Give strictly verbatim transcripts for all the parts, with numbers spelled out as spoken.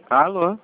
Alô?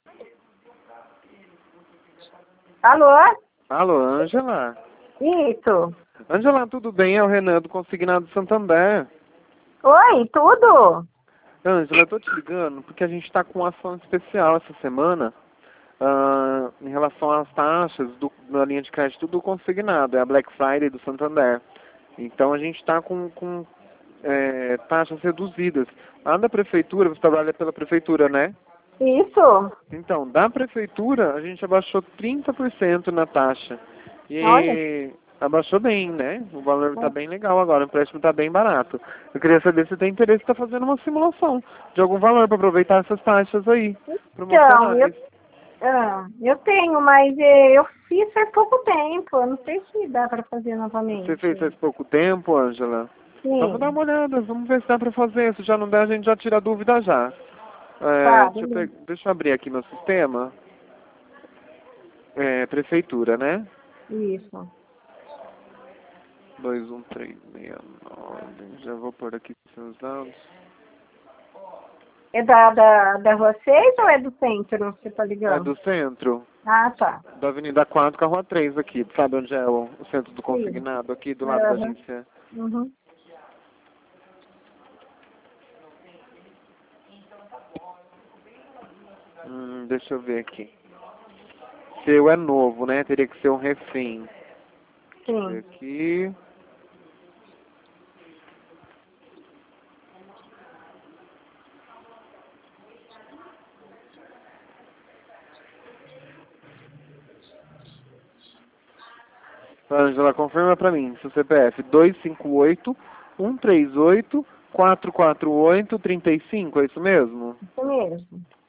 Alô? Alô, Ângela? Isso. Ângela, tudo bem? É o Renan do Consignado Santander. Oi, tudo? Ângela, eu tô te ligando porque a gente tá com uma ação especial essa semana ah, em relação às taxas do, da linha de crédito do Consignado. É a Black Friday do Santander. Então a gente tá com, com é, taxas reduzidas. Lá da prefeitura, você trabalha pela prefeitura, né? Isso. Então, da prefeitura, a gente abaixou trinta por cento na taxa. Olha. E abaixou bem, né? O valor está bem legal agora, o empréstimo está bem barato. Eu queria saber se tem interesse em estar fazendo uma simulação de algum valor para aproveitar essas taxas aí, Então, eu, promocionais. ah, eu tenho, mas eh, eu fiz faz pouco tempo. Eu não sei se dá para fazer Você novamente. fez faz pouco tempo, Ângela? Então vou dar Sim. uma olhada, vamos ver se dá para fazer. Se já não der, a gente já tira a dúvida já. É, Tá, deixa, eu beleza. pe- deixa eu abrir aqui meu sistema. É, prefeitura, né? Isso. dois um três seis nove. Já vou pôr aqui seus dados. É da, da, da vocês ou é do centro que você tá É ligando? do centro, Ah, tá. da Avenida quatro, com a Rua três aqui. Sabe onde é o, o centro do Sim. consignado? Aqui do lado da Aham. agência. Uhum. Hum, deixa eu ver aqui. Seu é novo, né? Teria que ser um refém. Deixa eu ver Sim. aqui. Ângela, confirma pra mim. Seu C P F dois cinco oito, um três oito, quatro quatro oito, três cinco, é isso mesmo? Isso mesmo.